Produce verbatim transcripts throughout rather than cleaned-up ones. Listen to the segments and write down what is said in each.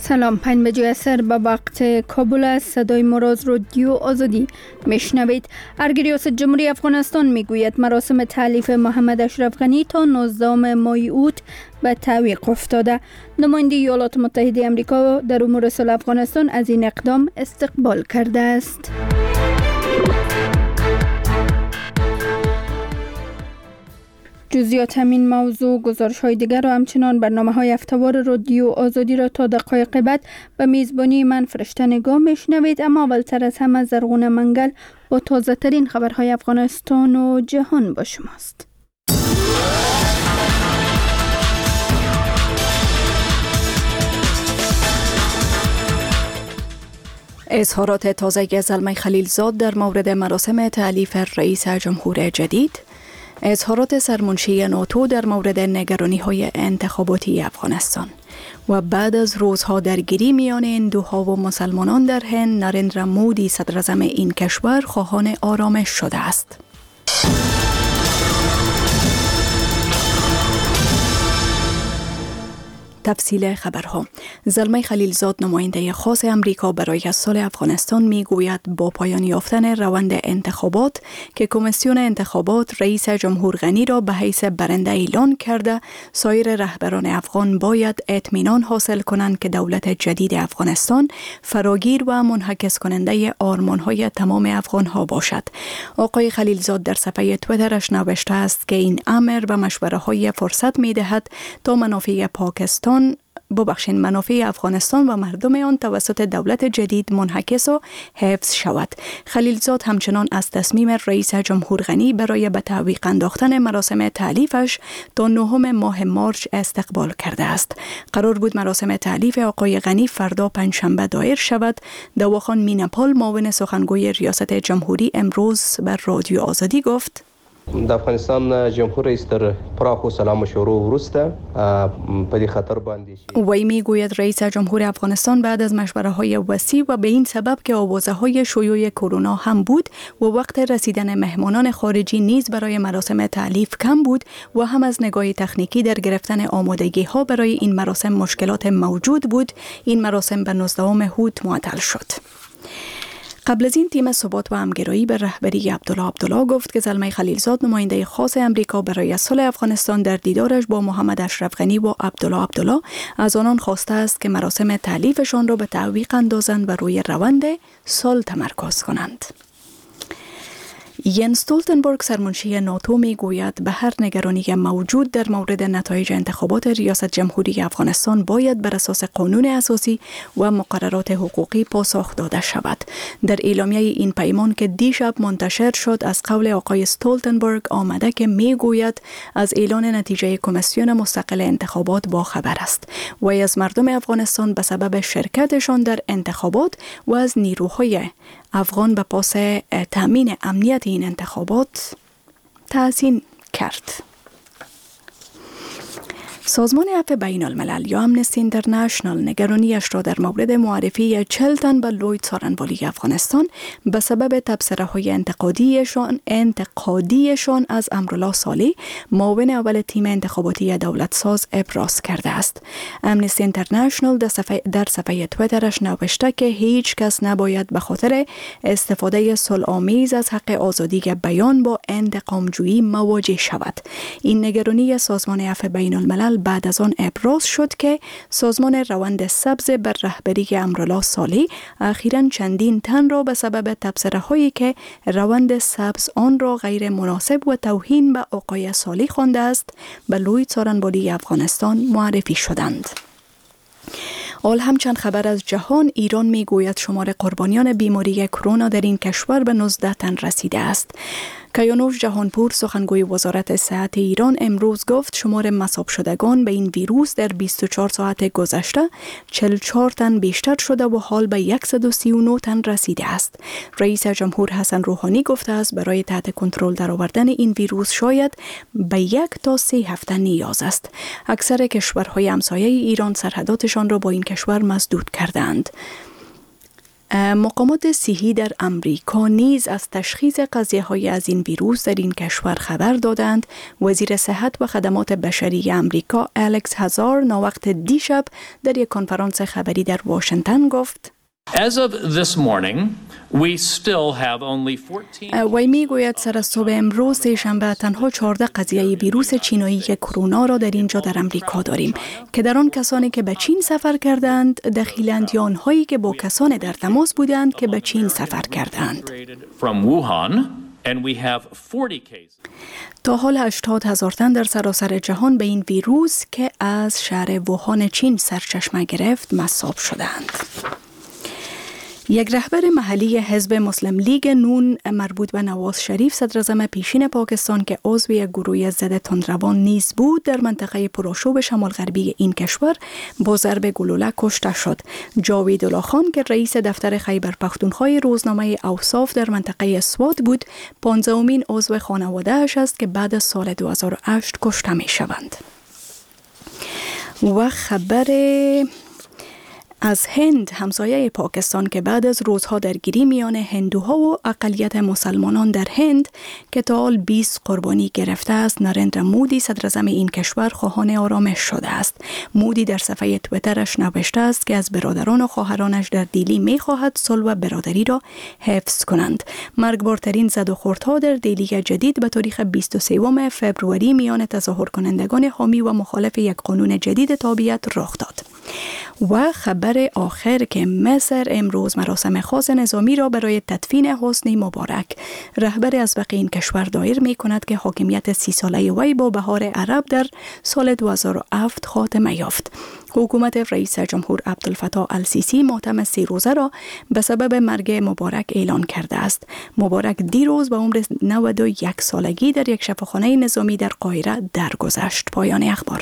سلام، پنج بجه عصر به وقت کابل است. صدای مراز رادیو آزادی میشنوید. ارگ ریاست جمهوری افغانستان میگوید مراسم تألیف محمد اشرف غنی تا نوزدهم ماه اوت به تعویق افتاده. نماینده ایالات متحده آمریکا در امور صلح افغانستان از این اقدام استقبال کرده است. جزئیات همین موضوع گزارش های دیگر و همچنان برنامه های هفته‌وار رادیو آزادی را تا دقایق بعد به میزبانی من فرشته نگاه میشنوید. اما اولتر از همه زرغون منگل با تازه ترین خبرهای افغانستان و جهان با شماست. اظهارات تازه زلمه خلیلزاد در مورد مراسم تألیف رئیس جمهور جدید، اظهارات سرمنشی ناتو در مورد نگرانی‌های انتخاباتی افغانستان و بعد از روزها درگیری میان هندوها و مسلمانان در هند، نریندرا مودی صدر اعظم این کشور خواهان آرامش شده است. تفصیل خبرها. زلمه خلیلزاد نماینده خاص امریکا برای صلح افغانستان میگوید با پایان یافتن روند انتخابات که کمیسیون انتخابات رئیس جمهور غنی را به حیث برنده اعلان کرده، سایر رهبران افغان باید اطمینان حاصل کنند که دولت جدید افغانستان فراگیر و منعکس کننده آرمان‌های تمام افغان‌ها باشد. آقای خلیلزاد در صفحه توییترش نوشته است که این امر به مشوره‌های فرصت می‌دهد تا منافع پاکستان ببخشین منافع افغانستان و مردم آن توسط دولت جدید منعکس و حفظ شود. خلیلزاد همچنان از تصمیم رئیس جمهور غنی برای به تعویق انداختن مراسم تألیفش تا نهم ماه مارچ استقبال کرده است. قرار بود مراسم تألیف آقای غنی فردا پنجشنبه دایر شود. دواخان میناپال معاون سخنگوی ریاست جمهوری امروز بر رادیو آزادی گفت: د افغانستان جمهور رئیس در پراخ و سلام شروع ورسته په دې خطر باندې وی میگوید رئیس جمهور افغانستان بعد از مشوره‌های وسیع و به این سبب که آوازه‌های شیوع کرونا هم بود و وقت رسیدن مهمانان خارجی نیز برای مراسم تألیف کم بود و هم از نگاه تکنیکی در گرفتن آمادگی‌ها برای این مراسم مشکلات موجود بود، این مراسم به نوزدهم اوت معطل شد. قبل از این تیم ثبات و همگرایی به رهبری عبدالله عبدالله گفت که زلمه خلیلزاد نماینده خاص امریکا برای صلح افغانستان در دیدارش با محمد اشرف غنی و عبدالله عبدالله از آنان خواسته است که مراسم تألیفشان را به تعویق اندازند و روی روند صلح تمرکز کنند. ینس استولتنبرگ سرمنشی ناتو می گوید به هر نگرانی موجود در مورد نتایج انتخابات ریاست جمهوری افغانستان باید بر اساس قانون اساسی و مقررات حقوقی پاسخ داده شود. در اعلامیه این پیمان که دیشب منتشر شد از قول آقای استولتنبرگ آمده که می گوید از اعلان نتیجه کمیسیون مستقل انتخابات با خبر است و از مردم افغانستان به سبب شرکتشان در انتخابات و از نیروهای افغان به پاس تامین امنیت این انتخابات تحسین کرد. سازمان عفو بین الملل یا امنستی اینترنشنال نگرانیش را در مورد معرفی چهل تن به لوید سارنوالی افغانستان به سبب تبصره‌های انتقادیشان انتقادیشان از امرالله صالح معاون اول تیم انتخاباتی دولت ساز ابراز کرده است. امنستی اینترنشنال در صفحه در صفحه توییترش نوشته که هیچ کس نباید به خاطر استفاده صلح‌آمیز از حق آزادی بیان با انتقامجویی مواجه شود. این نگرانی سازمان عفو بین الملل بعد از آن ابراز شد که سازمان روند سبز بر رهبری امرالله صالح اخیراً چندین تن را به سبب تبصره‌هایی که روند سبز آن را غیر مناسب و توهین به آقای صالح خوانده است به لوید سارنوالی افغانستان معرفی شدند. حال همچند خبر از جهان، ایران می گوید شمار قربانیان بیماری کرونا در این کشور به نوزده تن رسیده است. کیانوش جهانپور سخنگوی وزارت صحت ایران امروز گفت شمار مصاب شدگان به این ویروس در بیست و چهار ساعت گذشته چهل و چهار تن بیشتر شده و حال به صد و سی و نه تن رسیده است. رئیس جمهور حسن روحانی گفته است برای تحت کنترل درآوردن این ویروس شاید به یک تا سه هفته نیاز است. اکثر کشورهای همسایه ایران سرحداتشان را با این کشور مسدود کردند. مقامات صحی در امریکا نیز از تشخیص قضیه های از این ویروس در این کشور خبر دادند. وزیر صحت و خدمات بشری امریکا الکس هزار ناوقت دیشب در یک کنفرانس خبری در واشنگتن گفت As of this morning, we still have only fourteen وی می گوید سر صبح امروز سه‌شنبه تنها چهارده قضیه ویروس چینایی کرونا را در اینجا در امریکا داریم که در آن کسانی که به چین سفر کردند دخیلند یا آنهایی که با کسان در تماس بودند که به چین سفر کردند. from Wuhan, and we have forty cases. تا حال هشتاد هزار تن در سراسر جهان به این ویروس که از شهر ووهان چین سرچشمه گرفت مصاب شدند. یک رهبر محلی حزب مسلم لیگ نون مربوط به نواز شریف صدراعظم پیشین پاکستان که عضو یک گروه ضد تندروان نیز بود در منطقه پرآشوب شمال غربی این کشور با ضرب گلوله کشته شد. جاوید الله خان که رئیس دفتر خیبر پختونخوا روزنامه اوصاف در منطقه سوات بود، پانزدهمین عضو خانواده اش است که بعد از سال دو هزار و هشت کشته می شوند. و خبر از هند، همسایه پاکستان که بعد از روزها درگیری میان هندوها و اقلیت مسلمانان در هند که تا حال بیست قربانی گرفته است، نریندرا مودی صدراعظم این کشور خواهان آرامش شده است. مودی در صفحه تویترش نوشته است که از برادران و خواهرانش در دیلی می‌خواهد صلح و برادری را حفظ کنند. مرگبارترین زد و خوردها در دیلی جدید به تاریخ بیست و سوم فوریه میان تظاهر کنندگان حامی و مخالف یک قانون جدید تابعیت رخ داد. و خبر آخر که مصر امروز مراسم خاص نظامی را برای تدفین حسنی مبارک، رهبر ازبق این کشور، دایر می کند که حاکمیت سی ساله وی با بهار عرب در سال دو هزار و هفت خاتمه یافت. حکومت رئیس جمهور عبدالفتاح السیسی ماتم سی روزه را به سبب مرگ مبارک اعلان کرده است. مبارک دیروز به عمر نود و یک سالگی در یک شفاخانه نظامی در قاهره درگذشت. پایان اخبار.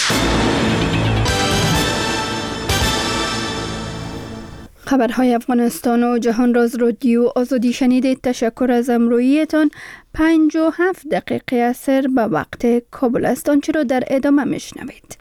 خبرهای افغانستان و جهان راز رادیو آزادی شنیدید. تشکر از همراهیتان. پنج و هفت دقیقه عصر به وقت کابل است. آنچه را در ادامه میشنوید.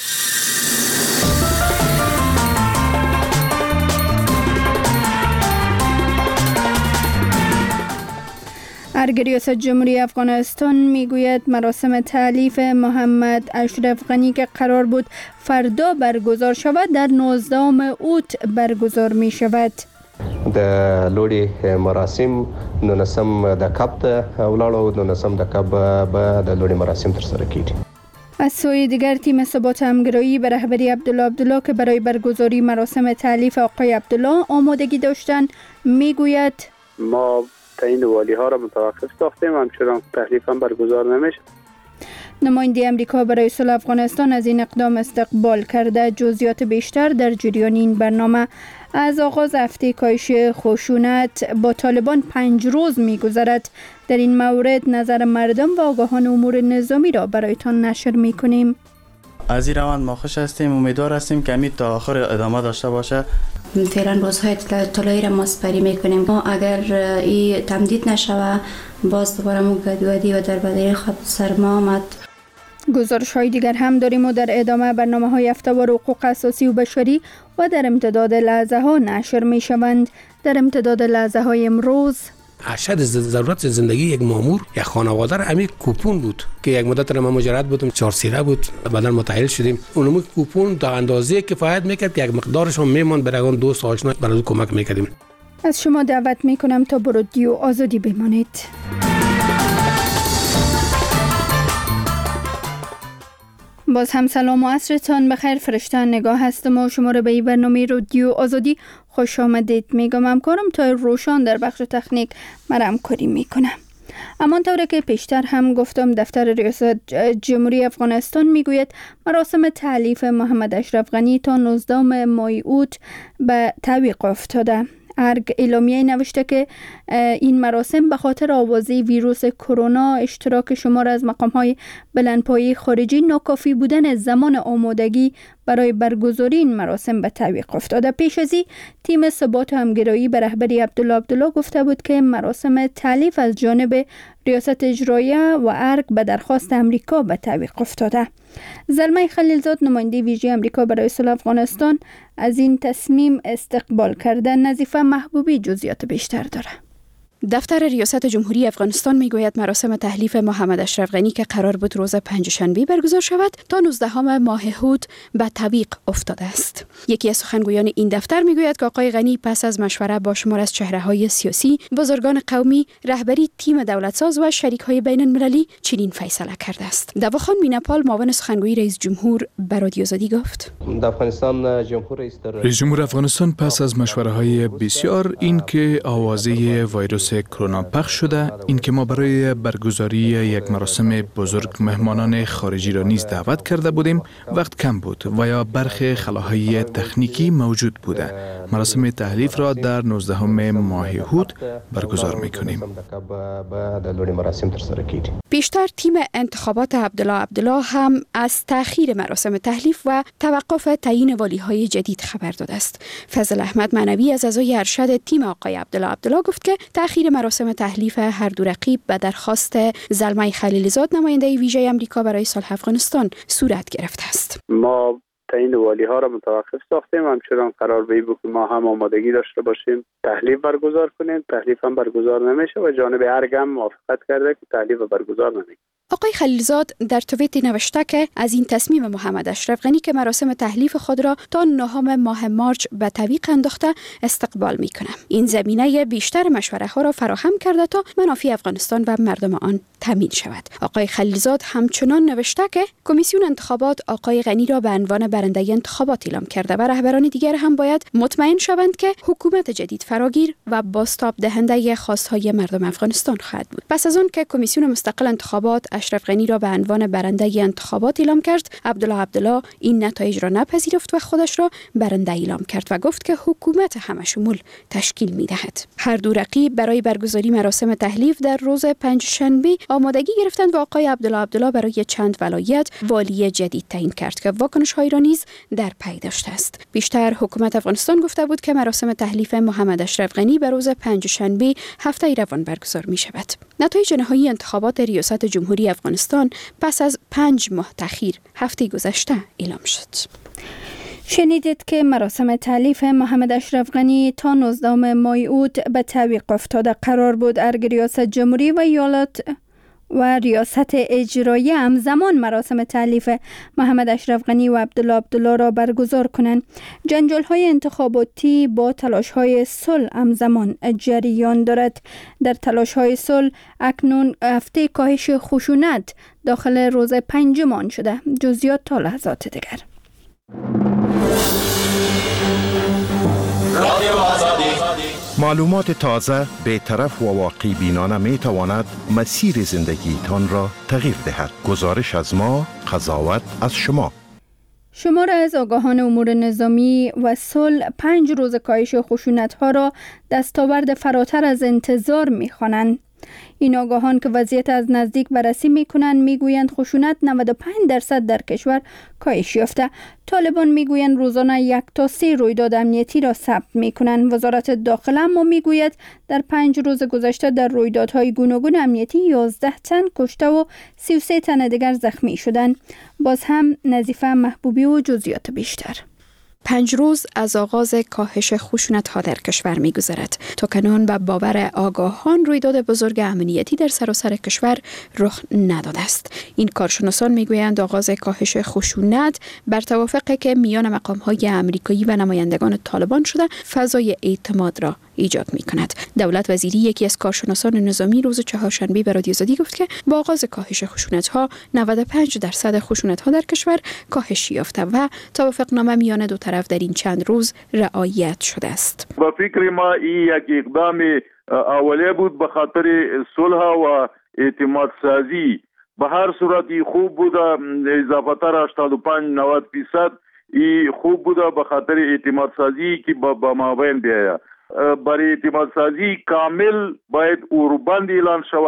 ارگ ریاست جمهوری افغانستان میگوید مراسم تألیف محمد اشرف غنی که قرار بود فردا برگزار شود در نوزدهم اوت برگزار می شود. د لوړي مراسم نونسم د کپ ته ولاړو نونسم د کپ به د لوړي مراسم تر سره کیږي. از سوی دیگر تیم ثبات همگرایی به رهبری عبدالله عبدالله که برای برگزاری مراسم تألیف آقای عبدالله آمادگی داشتند میگوید ما تعیین والی ها را متوقف ساختیم، همچنان تحلیف هم برگزار نمیشه. نماینده امریکا برای صلح افغانستان از این اقدام استقبال کرده. جزئیات بیشتر در جریان این برنامه. از آغاز هفته کاهش خشونت با طالبان پنج روز می‌گذرد. در این مورد نظر مردم و آگاهان امور نظامی را برایتان نشر می‌کنیم. از این روند ما خوش هستیم، امیدوار هستیم که امید تا آخر ادامه داشته باشه. فعلا بازهای طلایی را ما سپری میکنیم. ما اگر این تمدید نشوه باز دوباره مو گدودی و در بدری خود سرما آمد. گزارش های دیگر هم داریم و در ادامه برنامه های هفته‌وار حقوق اساسی و بشری و در امتداد لحظه ها نشر می شوند. در امتداد لحظه های امروز اشد ضرورت زندگی یک مامور یک خانواده را همین کوپون بود که یک مدت را ما مجرد بودم چهار سیره بود، بعدا متحول شدیم. اونم کوپون تا اندازه کفایت میکرد که یک مقدارش هم میموند برای اون دوست آشنا برای کمک میکردیم. از شما دعوت میکنم تا با رادیو آزادی بمانید. باز هم سلام و عصرتان بخیر. فرشته نگاه هستم و شما را به این برنامه رادیو آزادی خوش آمدید میگم. همکارم تا روشان در بخش تکنیک مرا همکاری میکنه. اما طوری که پیشتر هم گفتم دفتر ریاست جمهوری افغانستان میگوید مراسم تألیف محمد اشرف غنی تا نوزدهم ماه اوت به تعویق افتاده. ارگ اعلامیه نوشته که این مراسم به خاطر آوازه ویروس کرونا، اشتراک شمار از مقام‌های بلندپایه خارجی، ناکافی بودن زمان آمادگی برای برگزاری این مراسم به تعویق افتاده. پیش از این تیم ثبات و همگرایی به رهبری عبدالله عبدالله گفته بود که مراسم تالیف از جانب ریاست اجراییه و ارگ به درخواست امریکا به تعویق افتاده. زلمه خلیلزاد نماینده ویژه امریکا برای صلح افغانستان از این تصمیم استقبال کرده. نظیفه محبوبی جزئیات بیشتر داره. دفتر ریاست جمهوری افغانستان میگوید مراسم تحلیف محمد اشرف غنی که قرار بود روز پنجشنبه برگزار شود تا نوزدهم ماه هود به تعویق افتاده است. یکی از سخنگویان این دفتر میگوید که آقای غنی پس از مشوره با شمار از چهره‌های سیاسی، بزرگان قومی، رهبری تیم دولتساز و شریک‌های بین‌المللی چنین فیصله کرده است. دواخان میناپال معاون سخنگوی رئیس جمهور به رادیو آزادی گفت: افغانستان جمهور رئیس جمهور افغانستان پس از مشوره‌های بسیار این که آوازه ویروس کرونا پخش شده، این که ما برای برگزاری یک مراسم بزرگ مهمانان خارجی را نیز دعوت کرده بودیم، وقت کم بود و یا برخی خلاهای تکنیکی موجود بوده. مراسم تحلیف را در نوزدهم ماه هود برگزار می‌کنیم. پیشتر تیم انتخابات عبدالله عبدالله هم از تأخیر مراسم تحلیف و توقف تعیین والی‌های جدید خبر داده است. فضل احمد معنوی از اعضای ارشد تیم آقای عبدالله عبدالله گفت که تأخیر مراسم تحلیف هر دو رقیب به درخواست زلمه خلیلزاد نماینده ویژه امریکا برای صلح افغانستان صورت گرفته است. ما تعیین والی ها را متوقف ساختیم، همچنان قرار به بود که ما هم آمادگی داشته باشیم تحلیف برگزار کنیم. تحلیف هم برگزار نمیشه و جانب ارگ هم موافقت کرده که تحلیف برگزار نمیشه. آقای خلیلزاد در توییت نوشته که از این تصمیم محمد اشرف غنی که مراسم تحلیف خود را تا نهم ماه مارچ به تعویق انداخته استقبال میکنم. این زمینه بیشتر مشوره ها را فراهم کرده تا منافع افغانستان و مردم آن تامین شود. آقای خلیلزاد همچنان نوشته که کمیسیون انتخابات آقای غنی را به عنوان برنده انتخابات اعلام کرده و رهبران دیگر هم باید مطمئن شوند که حکومت جدید فراگیر و بازتاب دهنده خواستهای مردم افغانستان خواهد بود. پس از آن که کمیسیون مستقل انتخابات اشرف غنی را به عنوان برنده انتخابات اعلام کرد، عبدالله عبدالله این نتایج را نپذیرفت و خودش را برنده اعلام کرد و گفت که حکومت همشمول تشکیل می‌دهد. هر دو رقیب برای برگزاری مراسم تحلیف در روز پنجشنبه آمادگی گرفتند و آقای عبدالله عبدالله برای چند ولایت والی جدید تعیین کرد که واکنش‌های را نیز در پی داشته است. بیشتر حکومت افغانستان گفته بود که مراسم تحلیف محمد اشرف غنی به روز پنجشنبه هفته روان برگزار می‌شود. نتایج نهایی انتخابات ریاست جمهوری افغانستان پس از پنج ماه تأخیر هفته گذشته اعلام شد. شنیدید که مراسم تحلیف محمد اشرف غنی تا نوزدهم ماه هود به تعویق افتاده. قرار بود ارگ ریاست جمهوری و ایالات و ریاست اجرایی همزمان مراسم تحلیف محمد اشرف غنی و عبدالله عبدالله را برگزار کنند. جنجال های انتخاباتی با تلاش های صلح همزمان جریان دارد. در تلاش های صلح اکنون هفته کاهش خشونت داخل روز پنجم آن شده. جزئیات تا لحظات دیگر. معلومات تازه، بی‌طرف و واقعی بینانه می تواند مسیر زندگی تان را تغییر دهد. گزارش از ما، قضاوت از شما. شمار از آگاهان امور نظامی و صلح پنج روز کاهش خشونت ها را دستاورد فراتر از انتظار می خوانند. این آگاهان که وضعیت از نزدیک بررسی می کنند می گویند خشونت نود و پنج درصد در کشور کاهش یافته. طالبان می گویند روزانه یک تا سه رویداد امنیتی را ثبت می کنند. وزارت داخله اما می گوید در پنج روز گذشته در رویدادهای گوناگون امنیتی یازده تن کشته و سی و سه تن دیگر زخمی شدند. باز هم نظیفه محبوبی و جزئیات بیشتر. پنج روز از آغاز کاهش خشونت ها در کشور می گذرد. تا کنون به باور آگاهان رویداد بزرگ امنیتی در سراسر کشور رخ نداده است. این کارشناسان می گویند آغاز کاهش خشونت بر توافقی که میان مقام های امریکایی و نمایندگان طالبان شده فضای اعتماد را ایجاد می کند. دولت وزیری یکی از کارشناسان نظامی روز چهارشنبه به رادیو آزادی گفت که با آغاز کاهش خشونت ها نود و پنج درصد خشونت ها در کشور کاهش یافته و توافقنامه میان دو طرف در این چند روز رعایت شده است. با فکر ما این یک اقدام اولیه بود به خاطر صلح و اعتماد سازی. به هر صورت خوب بود، اضافه تر هشتاد و پنج نود درصد ای خوب بود به خاطر اعتماد سازی که با مابین بیاید. برای اعتماد سازی کامل باید اوربند اعلان شود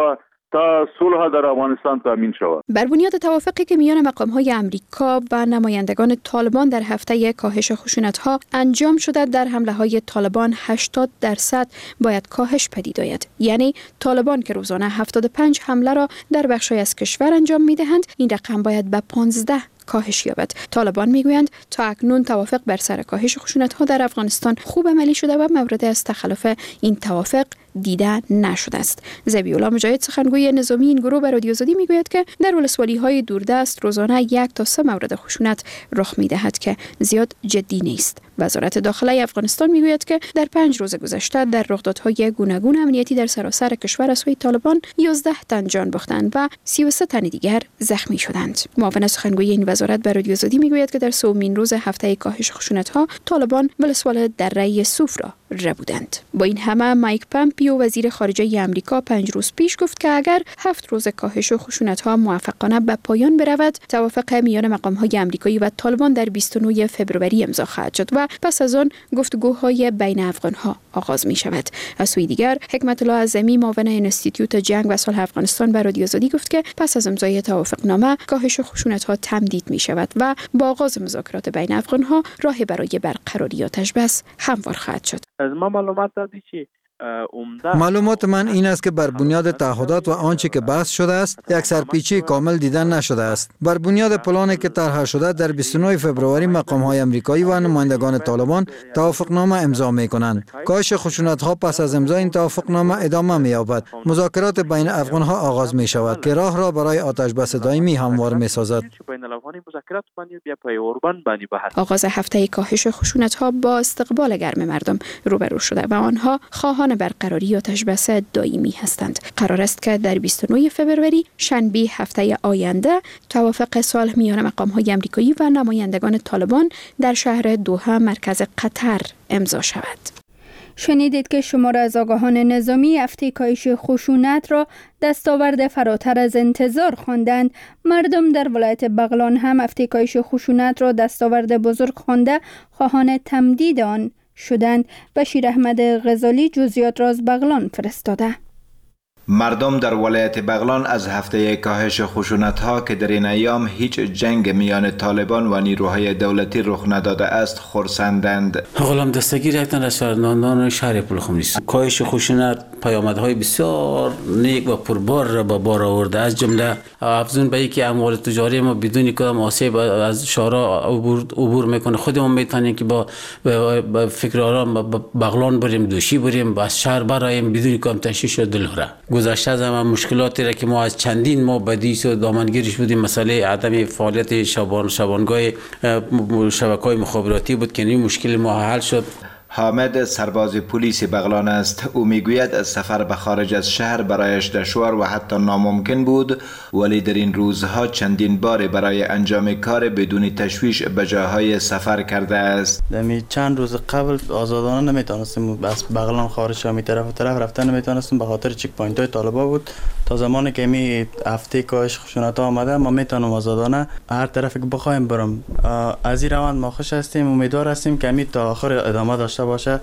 تا صلح در افغانستان تامین شود. بر بنیاد توافقی که میان مقام‌های امریکا و نمایندگان طالبان در هفته کاهش خشونت‌ها انجام شده، در حمله‌های طالبان هشتاد درصد باید کاهش پدید آید. یعنی طالبان که روزانه هفتاد و پنج حمله را در بخش‌های از کشور انجام می‌دهند، این رقم باید به پانزده کاهش یابد. طالبان میگویند تا اکنون توافق بر سر کاهش خشونت‌ها در افغانستان خوب عملی شده و مورد از تخلف این توافق دیده نشده است. ذبیح الله مجاهد، سخنگوی نظامی این گروه، به رادیو آزادی میگوید که در ولسوالی‌های دوردست روزانه یک تا سه مورد خشونت رخ می‌دهد که زیاد جدی نیست. وزارت داخله افغانستان میگوید که در پنج روز گذشته در رخدادهای گوناگون امنیتی در سراسر کشور از سوی طالبان یازده تن جان باختند و سی و سه تن دیگر زخمی شدند. معاون سخنگوی این وزارت به رادیو آزادی میگوید که در سومین روز هفته کاهش خشونت‌ها طالبان ولسوالی دره صوف را ربودند. با این همه مایک پامپیو، وزیر خارجه آمریکا، پنج روز پیش گفت که اگر هفت روز کاهش خشونت‌ها موفقانه به پایان برود، توافق میان مقام‌های آمریکایی و طالبان در بیست و نه فوریه امضا خواهد شد و پس از آن گفتگوهای بین افغان‌ها آغاز می شود. از سوی دیگر، حکمت الله اعظمی، معاون انستیتوت جنگ و صلح افغانستان، به رادیو آزادی گفت که پس از امضای توافقنامه کاهش خشونت‌ها تمدید می شود و با آغاز مذاکرات بین افغان‌ها راه برای برقراری آتش بس هموار خواهد شد. از ما معلومات دادی که معلومات من این است که بر بنیاد تعهدات و آنچه که بحث شده است، یک سرپیچی کامل دیدن نشده است. بر بنیاد پلانی که طرح شده، در بیست و نه فوریه مقام‌های آمریکایی و نمایندگان طالبان توافقنامه امضا می‌کنند. کاهش خشونت‌ها پس از امضای این توافقنامه ادامه می‌یابد. مذاکرات بین افغان‌ها آغاز می‌شود که راه را برای آتش بس دائمی هموار می‌سازد. آغاز هفته کاهش خشونت‌ها با استقبال گرم مردم روبرو شده و آنها خواهان برقراری آتش بس دائمی هستند. قرار است که در بیست و نه فوریه شنبه هفته آینده توافق صلح میان مقام‌های آمریکایی و نمایندگان طالبان در شهر دوحه، مرکز قطر، امضا شود. شنیدید که شمار از آگاهان نظامی هفته کاهش خشونت را دستاورد فراتر از انتظار خواندند. مردم در ولایت بغلان هم هفته کاهش خشونت را دستاورد بزرگ خوانده خواهان تمدید آن شدند. بشیر احمد غزالی جزئیات را از بغلان فرستاده. مردم در ولایت بغلان از هفته کاهش خشونت‌ها که در این ایام هیچ جنگ میان طالبان و نیروهای دولتی رخ نداده است خرسندند. غلام دستگیر یک تن از شهروندان شهر پلخمری است. کاهش خشونت پیامدهای بسیار نیک و پربار را به بار آورده، از جمله افزون به اینکه اموال تجاری ما بدون کدام آسیب از شهرها عبور عبور میکنه. خودمون میتونیم که با با فکر آرام بغلان بریم، دوشی بریم، از شهر برایم بدون کدام تشویش و دلهره. گذشته زمان مشکلاتی را که ما از چندین ماه بدیس و دامنگیرش بودیم، مسئله عدم فعالیت شبان شبانگاه شبکه‌های مخابراتی بود که این مشکل ما حل شد. حامد سرباز پلیس بغلان است. او میگوید سفر به خارج از شهر برایش دشوار و حتی ناممکن بود، ولی در این روزها چندین بار برای انجام کار بدون تشویش به جاهای سفر کرده است. دمی چند روز قبل آزادانه نمیتونستیم از بغلان خارج شوم، می طرف و طرف رفتن نمیتونستیم به خاطر چک پوینت های طالبا بود. تا زمانی که می هفته کاهش خشونت ها آمده ما میتونم آزادانه هر طرف که بخوایم برم. از این روند ما خوش هستیم، امیدوار هستیم که می تا آخر ادامه داشته باشه.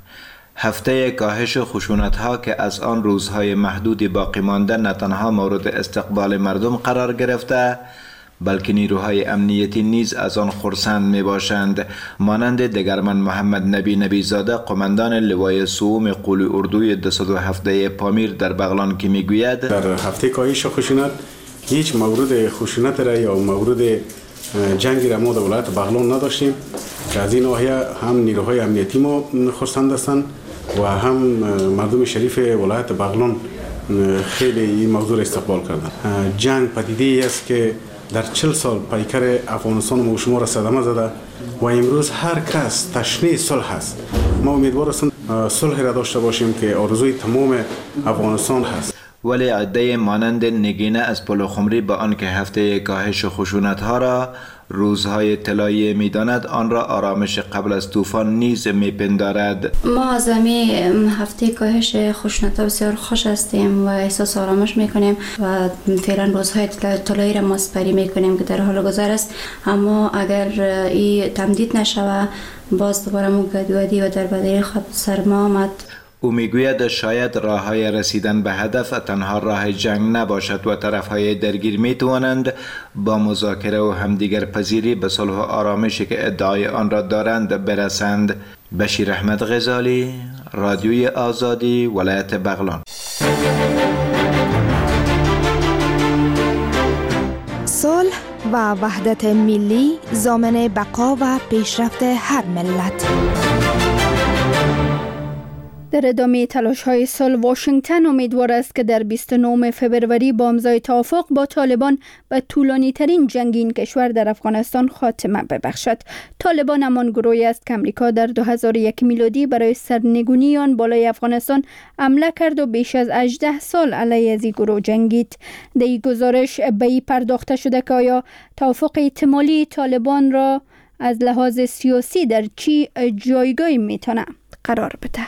هفته کاهش خشونت‌ها که از آن روزهای محدودی باقی مانده نه تنها مورد استقبال مردم قرار گرفته، بلکه نیروهای امنیتی نیز از آن خرسند می باشند. مانند دگرمن محمد نبی نبی زاده، قماندان لوای سوم قول اردوی دویست و هفده پامیر در بغلان که می گوید در هفته کاهش خشونت هیچ مورد خشونت را یا مورد جنگی را ما در ولایت بغلان نداشتیم که از این ناحیه هم نیروهای امنیتی ما خرسند هستند و هم مردم شریف ولایت بغلان خیلی این موضوع استقبال کردند. جنگ پدیده است که در چهل سال پیکر افغانستان ما شما را صدمه زده و امروز هر کس تشنه صلح است. ما امیدوار هستیم صلح را داشته باشیم که آرزوی تمام افغانستان هست. ولی عده مانند نگینه از پلخمری به آن که هفته کاهش خشونت‌ها را روزهای طلایی می‌داند، آن را آرامش قبل از طوفان نیز می‌پندارد. ما از همین هفته کاهش خشونت‌ها بسیار خوش هستیم و احساس آرامش می‌کنیم و فعلا روزهای طلایی را ما سپری می‌کنیم که در حال گذر است. اما اگر این تمدید نشود باز دوباره مو گدودی و در بدی خود سر ما آمد. او میگوید شاید راههای رسیدن به هدف تنها راه جنگ نباشد و طرفهای درگیر میتوانند با مذاکره و همدیگر پذیری به صلح و آرامشی که ادعای آن را دارند برسند. بشیر احمد غزالی، رادیوی آزادی، ولایت بغلان. صلح و وحدت ملی ضامن بقا و پیشرفت هر ملت. در ادامه تلاش‌های صلح، واشنگتن امیدوار است که در بیست و نهم فوریه با امضای توافق با طالبان به طولانی‌ترین جنگ این کشور در افغانستان خاتمه ببخشد. طالبان همان گروهی است که امریکا در دو هزار و یک میلادی برای سرنگونی آن بالای افغانستان حمله کرد و بیش از هجده سال علیه از این گروه جنگید. در این گزارش به این پرداخته شده که آیا توافق احتمالی طالبان را از لحاظ سیاسی در چی جایگاهی میتونه قرار بده.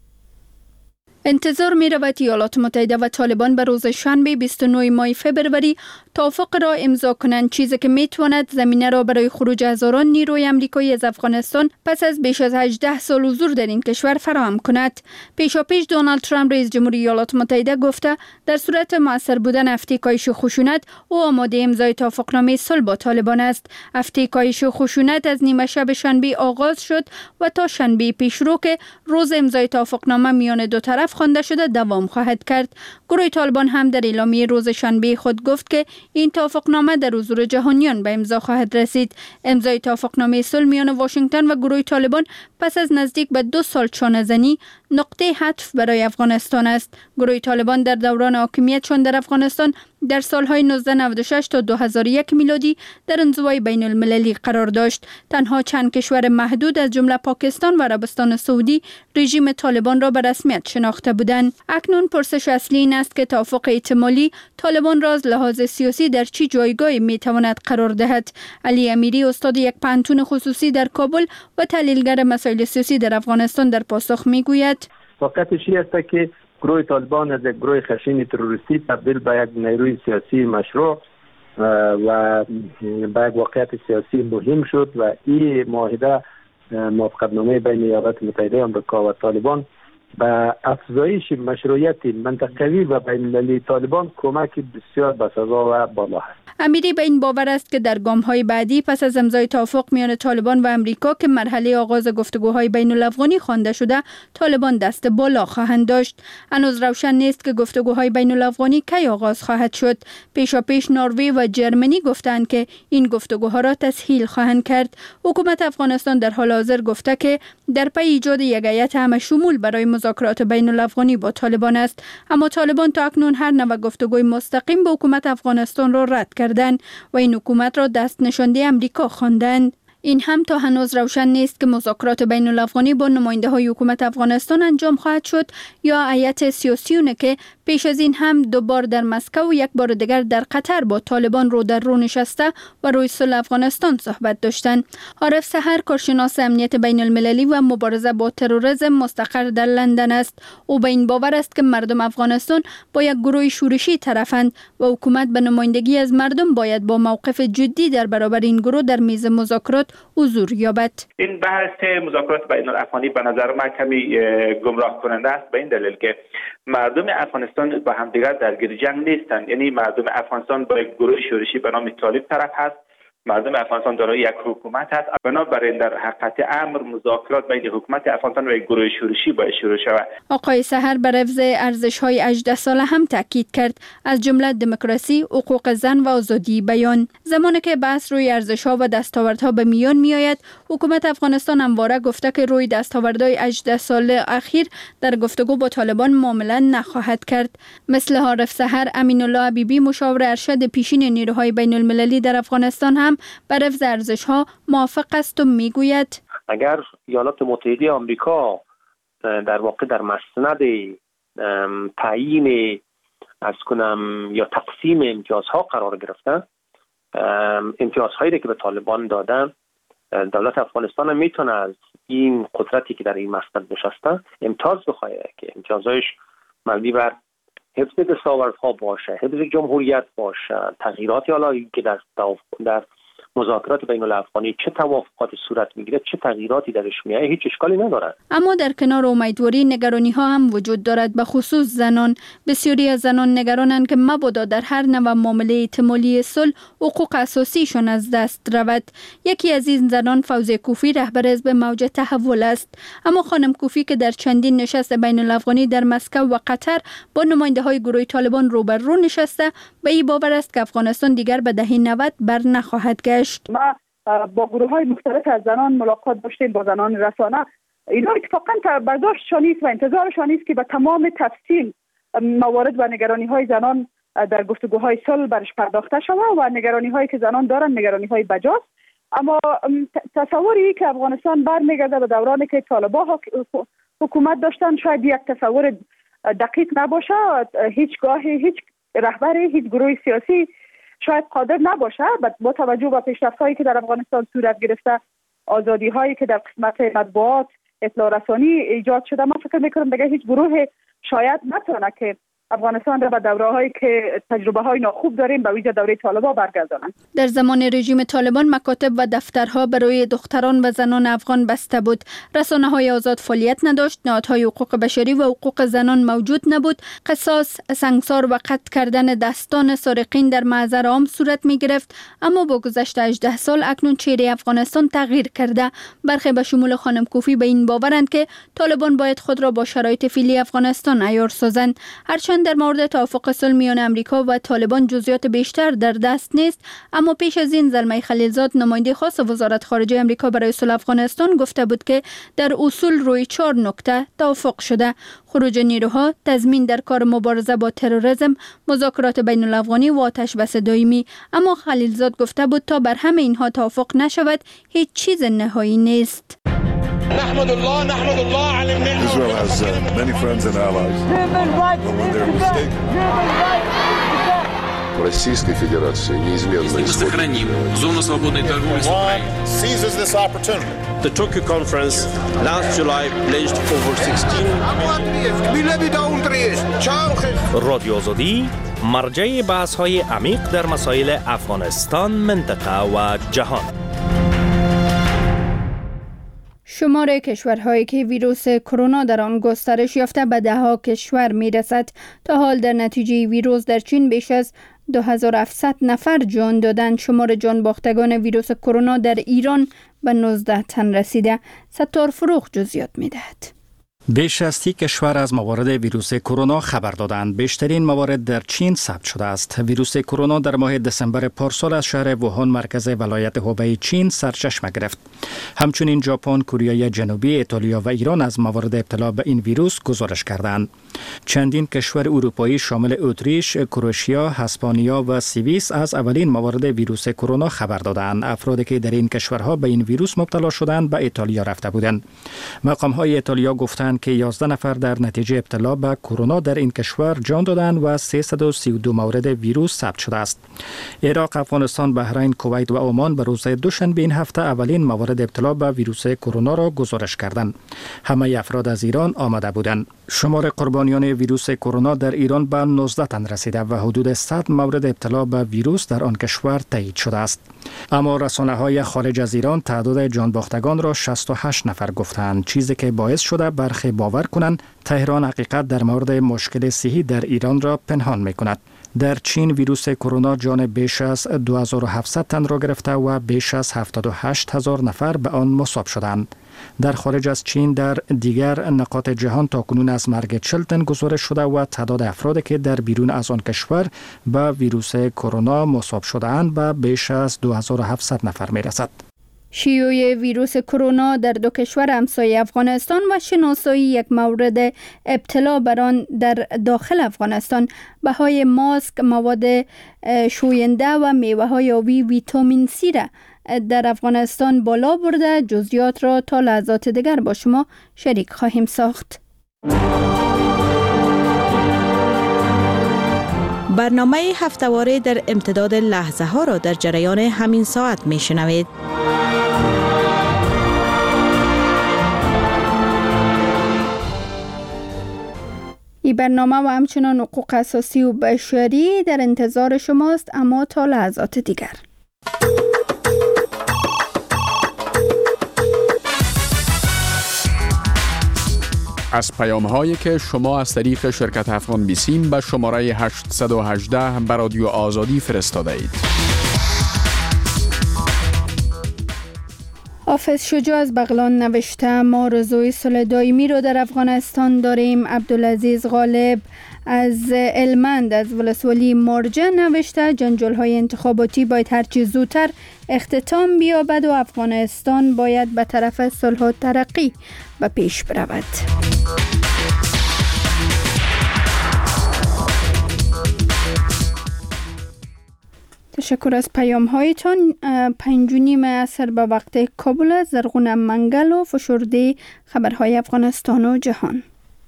انتظار می رود ایالات متحده و طالبان به روز شنبه بیست و نه ماه فوریه توافق را امضا کنند، چیزی که می تواند زمینه را برای خروج هزاران نیروی آمریکایی از افغانستان پس از بیش از هجده سال حضور در این کشور فراهم کند. پیشاپیش دونالد ترامپ رئیس جمهوری ایالات متحده گفته در صورت مؤثر بودن هفته کاهش خشونت او آماده امضای توافقنامه صلح با طالبان است. هفته کاهش خشونت از نیمه شب شنبه آغاز شد و تا شنبه پیشرو که روز امضای توافقنامه میان دو طرف خوانده شده دوام خواهد کرد. گروه طالبان هم در اعلامیه روز شنبه خود گفت که این توافقنامه در حضور جهانیان به امضا خواهد رسید. امضای توافقنامه صلح میان واشنگتن و گروه طالبان پس از نزدیک به دو سال چانه‌زنی نقطه عطف برای افغانستان است. گروه طالبان در دوران حاکمیتشان در افغانستان در سالهای نوزده نود و شش تا دو هزار و یک میلادی در انزوای بین المللی قرار داشت. تنها چند کشور محدود از جمله پاکستان و عربستان سعودی رژیم طالبان را به رسمیت شناخته بودند. اکنون پرسش اصلی این است که توافق احتمالی طالبان را از لحاظ سیاسی در چه جایگاهی میتواند قرار دهد. علی امیری، استاد یک پانتون خصوصی در کابل و تحلیلگر مسائل سیاسی در افغانستان، در پاسخ میگوید واقعیتش این است که گروه طالبان از یک گروه خشن تروریستی تبدیل به یک نیروی سیاسی مشروع و به یک واقعیت سیاسی مهم شد و این معاهده موافقتنامه بین ایالات متحده آمریکا و طالبان به افزایش مشروعیت منطقوی و بین المللی طالبان کمک بسیار بسزا و بالا است. امیری به این باور است که در گام‌های بعدی پس از امضای توافق میان طالبان و امریکا که مرحله آغاز گفتگوهای بین الافغانی خوانده شده، طالبان دست بالا خواهند داشت. هنوز روشن نیست که گفتگوهای بین الافغانی کی آغاز خواهد شد. پیشاپیش نروژ و جرمنی گفتند که این گفتگوها را تسهیل خواهند کرد. حکومت افغانستان در حال حاضر گفته که در پی ایجاد یک هیئت همه شمول برای مذاکرات بین الافغانی با طالبان است، اما طالبان تا اکنون هر نوع گفتگوی مستقیم با حکومت افغانستان را رد کردند و این حکومت را دست نشانده امریکا خواندند. این هم تا هنوز روشن نیست که مذاکرات بین الافغانی با نماینده های حکومت افغانستان انجام خواهد شد یا هیئت سیاسیونه که پیش از این هم دو بار در مسکو و یک بار دیگر در قطر با طالبان رو در رو نشسته و روی صلح افغانستان صحبت داشتند. عارف سحر، کارشناس امنیت بین المللی و مبارزه با تروریسم، مستقر در لندن است. او به این باور است که مردم افغانستان با یک گروه شورشی طرفند و حکومت به نمایندگی از مردم باید با موقف جدی در برابر این گروه در میز مذاکرات حضور یابد. این بحث مذاکرات بین الافغانی به نظر من کمی گمراه کننده است به این دلیل که مردم افغانستان با همدیگر درگیر جنگ نیستند. یعنی مردم افغانستان با یک گروه شورشی به نام طالب طرف هست، مردم افغانستان دارای یک حکومت هست. بنابراین در حقیقت امر مذاکرات بین حکومت افغانستان و یک گروه شورشی باید شروع شود. آقای سحر بر حفظ ارزش‌های هجده ساله هم تاکید کرد، از جمله دموکراسی، حقوق زن و آزادی بیان. زمانی که بحث روی ارزش‌ها و دستاوردها به میان میآید، حکومت افغانستان همواره گفته که روی دستاوردهای هجده ساله اخیر در گفتگو با طالبان معامله نخواهد کرد. مثل عارف سحر، امین الله حبیبی، مشاور ارشد پیشین نیروهای بین المللی در افغانستان هم بر حفظ ارزش‌ها موافق است و میگوید اگر ایالات متحده آمریکا در واقع در مسند تعیین از کنم یا تقسیم امتیازها قرار گرفتن، امتیازهایی که به طالبان دادن، دولت افغانستان هم میتونه از این قدرتی که در این مسند نشسته امتیاز بخواه که امتیازهایش مبنی بر حفظ دستاوردها باشه، حفظ جمهوریت باشه، تغییراتی حالا که در در مذاکرات بین الافغانی چه توافقات صورت میگیره، چه تغییراتی درش میاد، هیچ اشکالی نداره. اما در کنار امیدواری نگرانی ها هم وجود دارد، به خصوص زنان. بسیاری از زنان نگرانند که مبادا در هر نوع معامله احتمالی صلح حقوق اساسیشان از دست رود. یکی از این زنان فوزیه کوفی رهبر حزب موج تحول است. اما خانم کوفی که در چندین نشست بین الافغانی در مسکو و قطر با نماینده های گروه طالبان روبرو نشسته، به این باور است که افغانستان دیگر به دهه نود بر نخواهد گشت. ما با گروه های مختلف از زنان ملاقات داشتیم، با زنان رسانه. اینا اتفاقا برداشتشان نیست و انتظارشان نیست که به تمام تفصیل موارد و نگرانی های زنان در گفتگوهای صلح برش پرداخته شود و نگرانی هایی که زنان دارن نگرانی های بجاست. اما تصوری که افغانستان برمیگرده به دورانی که طالبان حکومت داشتن شاید یک تصور دقیق نباشه. هیچگاه هیچ رهبری هیچ گروه سیاسی شاید قادر نباشه با توجه به پیشرفت‌هایی که در افغانستان صورت گرفته، آزادی‌هایی که در قسمت مطبوعات اطلاع رسانی ایجاد شده. من فکر می‌کنم دیگه هیچ گروه شاید نتونه که افغانستان را به دوره‌هایی که تجربه‌های ناخوب داریم به ویژه دوره طالبان برگردانند. در زمان رژیم طالبان مکاتب و دفترها برای دختران و زنان افغان بسته بود. رسانه‌های آزاد فعالیت نداشت، نهادهای حقوق بشری و حقوق زنان موجود نبود. قصاص، سنگسار و قتل کردن دستان سارقین در محضر عام صورت می‌گرفت. اما با گذشت هجده سال اکنون چهره افغانستان تغییر کرده. برخی به شمول خانم کوفی به این باورند که طالبان باید خود را با شرایط فعلی افغانستان عیار سازند. هرچند در مورد توافق صلح میان امریکا و طالبان جزئیات بیشتر در دست نیست، اما پیش از این زلمه خلیلزاد نماینده خاص وزارت خارجه امریکا برای صلح افغانستان گفته بود که در اصول روی چهار نکته توافق شده: خروج نیروها، تضمین در کار مبارزه با تروریسم، مذاکرات بین الافغانی و آتش بس دائمی. اما خلیلزاد گفته بود تا بر همه اینها توافق نشود هیچ چیز نهایی نیست. نحمد الله نحمد الله على النعمة. Israel has uh, many friends and allies. But when they're mistaken. Российской Федерации неизменно сохраним зону свободной торговли с Украиной. Seizes this opportunity. The Tokyo conference last July pledged over sixteen. رادیو آزادی مرجع بحث‌های عمیق در مسائل افغانستان، منطقه و جهان. شمار کشورهایی که ویروس کرونا در آن گسترش یافته به ده ها کشور می رسد. تا حال در نتیجه ویروس در چین بیش از دو هزار و هفتصد نفر جان دادند. شمار جان باختگان ویروس کرونا در ایران به نوزده تن رسیده. ستار فروغ جزئیات می دهد. بیش از سی کشور از موارد ویروس کرونا خبر دادند. بیشترین موارد در چین ثبت شده است. ویروس کرونا در ماه دسامبر پارسال از شهر ووهان مرکز ولایت هوبی چین سرچشمه گرفت. همچنین ژاپن، کره جنوبی، ایتالیا و ایران از موارد ابتلا به این ویروس گزارش کردند. چندین کشور اروپایی شامل اتریش، کرواتیا، اسپانیا و سوئیس از اولین موارد ویروس کرونا خبر دادند. افرادی که در این کشورها به این ویروس مبتلا شدند به ایتالیا رفته بودند. مقام‌های ایتالیا گفتند که یازده نفر در نتیجه ابتلا به کرونا در این کشور جان دادند و سیصد و سی و دو مورد ویروس ثبت شده است. عراق، افغانستان، بحرین، کویت و عمان به روز دوشنبه این هفته اولین موارد ابتلا به ویروس کرونا را گزارش کردند. همه افراد از ایران آمده بودند. شمار قربانیان ویروس کرونا در ایران به نوزده تن رسیده و حدود صد مورد ابتلا به ویروس در آن کشور تایید شده است. اما رسانه‌های خارج از ایران تعداد جانباختگان را شصت و هشت نفر گفتند، چیزی که باعث شده برخی باور کنند تهران حقیقت در مورد مشکل صحی در ایران را پنهان می‌کند. در چین ویروس کرونا جان بیش از دو هزار و هفتصد تن را گرفته و بیش از هفتاد و هشت هزار نفر به آن مصاب شدند. در خارج از چین در دیگر نقاط جهان تاکنون از مرگ چهل تن گزارش شده و تعداد افرادی که در بیرون از آن کشور به ویروس کرونا مصاب شده‌اند به بیش از دو هزار و هفتصد نفر می‌رسد. شیوع ویروس کرونا در دو کشور همسایه افغانستان و شناسایی یک مورد ابتلا بر آن در داخل افغانستان. بهای ماسک، مواد شوینده و میوه‌های آبی ویتامین سی را در افغانستان بالا برده. جزئیات را تا لحظات دیگر با شما شریک خواهیم ساخت. برنامه هفته‌واره در امتداد لحظه ها را در جریان همین ساعت می شنوید. این برنامه و همچنان حقوق اساسی و بشری در انتظار شماست، اما تا لحظات دیگر. از پیام هایی که شما از طریق شرکت افغان بیسیم به شماره هشت یک هشت به رادیو آزادی فرستاده اید. حافظ شجاع از بغلان نوشته ما رضای صلح دائمی رو در افغانستان داریم. عبدالعزیز غالب از المند از ولسوالی مارجه نوشته جنجال های انتخاباتی باید هرچی زودتر اختتام بیابد و افغانستان باید به طرف صلح و ترقی به پیش برود. تشکر از پیام هایتان. پنج و نیم عصر به وقت کابل است. زرغون منگل و فشرده خبرهای افغانستان و جهان.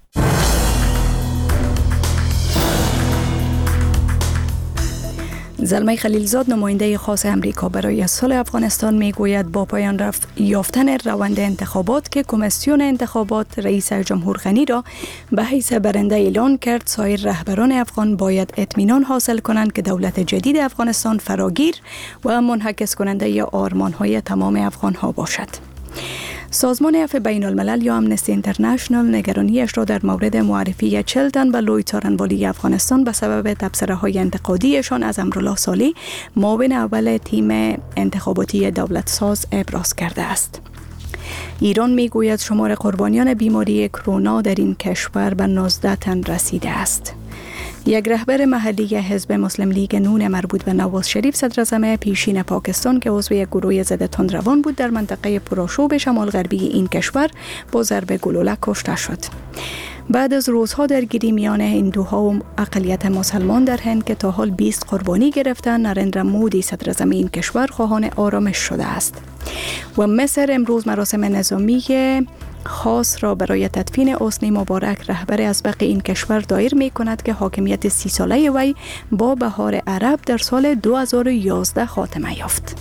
زلمه خلیلزاد نماینده خاص امریکا برای صلح افغانستان میگوید با پایان رفت یافتن روند انتخابات که کمیسیون انتخابات رئیس جمهور غنی را به حیث برنده اعلان کرد، سایر رهبران افغان باید اطمینان حاصل کنند که دولت جدید افغانستان فراگیر و منعکس کننده آرمان‌های تمام افغان‌ها باشد. سازمان عفو بین الملل یا امنستی اینترنشنال نگرانیش را در مورد معرفی چهل تن به لوی څارنوالی افغانستان به سبب تبصره‌های انتقادیشان از امرالله صالح، معاون اول تیم انتخاباتی دولت ساز ابراز کرده است. ایران میگوید شمار قربانیان بیماری کرونا در این کشور به نوزده تن رسیده است. یک رهبر محلی حزب مسلم لیگ نون مربوط به نواز شریف صدر اعظم پیشین پاکستان که عضو یک گروه ضد تندروان بود در منطقه پرآشوب شمال غربی این کشور با ضرب گلوله کشته شد. بعد از روزها درگیری میان هندوها و اقلیت مسلمان در هند که تا حال بیست قربانی گرفتند، نریندرا مودی صدر اعظم این کشور خواهان آرامش شده است. و مصر امروز مراسم نظامی خاص را برای تدفین حسنی مبارک رهبر ازبق این کشور دایر می کند که حاکمیت سی ساله وی با بهار عرب در سال دو هزار و یازده خاتمه یافت.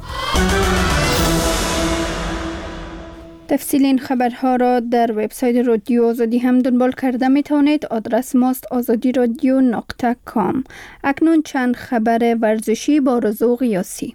تفصیل این خبرها را در وبسایت رادیو آزادی هم دنبال کرده می توانید. آدرس ماست آزادی رادیو نقطه کام. اکنون چند خبر ورزشی با رضا قیاسی.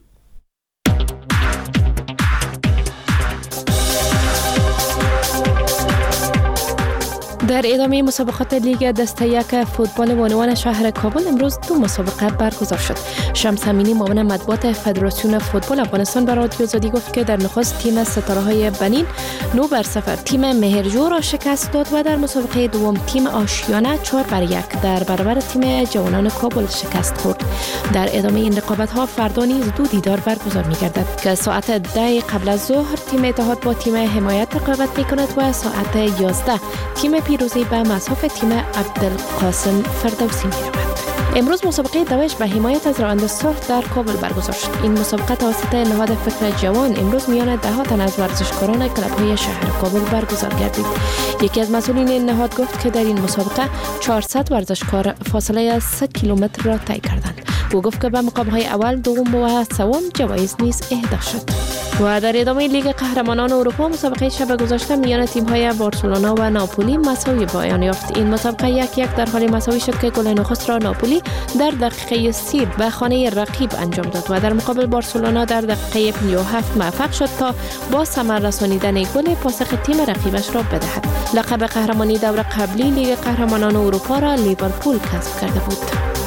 در ادامه مسابقات لیگ دسته یک فوتبال بانوان شهر کابل امروز دو مسابقه برگزار شد. شمس امینی معاون مطبوعات فدراسیون فوتبال افغانستان به رادیو آزادی گفت که در نخست تیم ستاره‌های بنین نو بر صفر تیم مهرجو را شکست داد و در مسابقه دوم تیم آشیانه چهار بر یک در برابر تیم جوانان کابل شکست خورد. در ادامه این رقابت‌ها فردا نیز دو دیدار برگزار می‌گردد که ساعت ده قبل از ظهر تیم اتحاد با تیم حمایت رقابت می‌کند و ساعت یازده تیم پیروزی به مصاف تیم عبدالقاسم فردوسی می‌رود. امروز مسابقه دوش به حمایت از روند صلح در کابل برگزار شد. این مسابقه توسط نهاد فکر جوان امروز میان ده ها تن از ورزشکاران کلب‌های شهر کابل برگزار گردید. یکی از مسئولین این نهاد گفت که در این مسابقه چهارصد ورزشکار فاصله صد کیلومتر را طی کردند. او گفت که به مقام‌های اول، دوم و سوم جوایز نیز اهدا شد. و در ادامه لیگ قهرمانان اروپا مسابقه شب گذشته میان تیم‌های بارسلونا و ناپولی مساوی پایان یافت. این مسابقه یک یک در حال مساوی شد که گل نخست را ناپولی در دقیقه سی به خانه رقیب انجام داد و در مقابل بارسلونا در دقیقه پنجاه و هفت موفق شد تا با ثمر رسانیدن گل پاسخ تیم رقیبش را بدهد. لقب قهرمانی دور قبلی لیگ قهرمانان اروپا را لیورپول کسب کرده بود.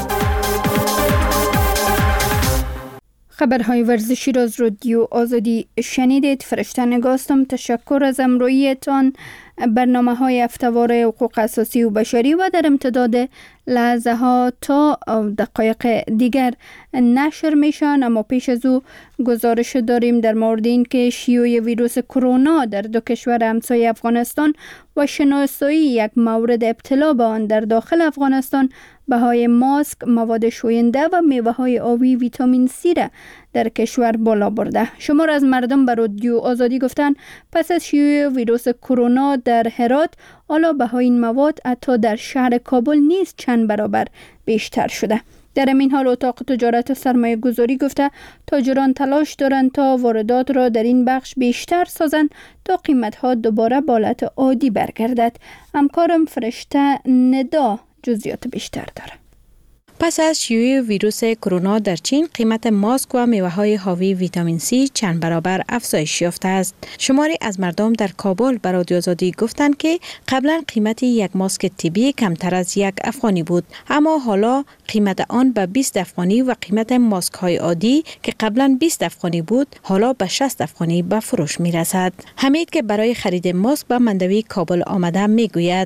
خبرهای ورزشی را از رادیو آزادی شنیدید. فرشته نگاستم. تشکر از همراهیتان. برنامه های هفته‌واره حقوق اساسی و بشری و در امتداد لحظه ها تا دقایق دیگر نشر میشن. اما پیش از او گزارش داریم در مورد این که شیوع ویروس کرونا در دو کشور همسایه افغانستان و شناسایی یک مورد ابتلا به آن در داخل افغانستان بهای ماسک، مواد شوینده و میوه های آبی ویتامین سی را در کشور بالا برده. شمار از مردم به رادیو آزادی گفتند پس از شیوع ویروس کرونا در هرات حالا بهای این مواد حتی در شهر کابل نیز چند برابر بیشتر شده. در این حال اتاق تجارت و سرمایه گذاری گفته تاجران تلاش دارند تا واردات را در این بخش بیشتر سازند تا قیمت ها دوباره به حالت عادی برگردد. همکارم فرشته ندا جزئیات بیشتر داره. پس از شیوع ویروس کرونا در چین قیمت ماسک و میوه‌های حاوی ویتامین سی چند برابر افزایش یافته است. شماری از مردم در کابل به رادیو آزادی گفتند که قبلا قیمت یک ماسک طبی کمتر از یک افغانی بود، اما حالا قیمت آن به بیست افغانی و قیمت ماسک های عادی که قبلا بیست افغانی بود حالا به شصت افغانی به فروش می رسد. حمید که برای خرید ماسک به مندوی کابل آمده می گوید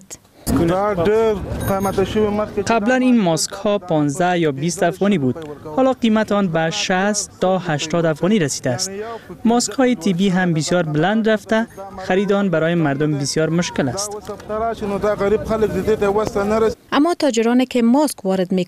قبلا این ماسک ها پانزده یا بیست افغانی بود، حالا قیمت آن به شصت تا هشتاد افغانی رسیده است. ماسک های طبی هم بسیار بلند رفته، خرید آن برای مردم بسیار مشکل است. اما تاجرانی که ماسک وارد می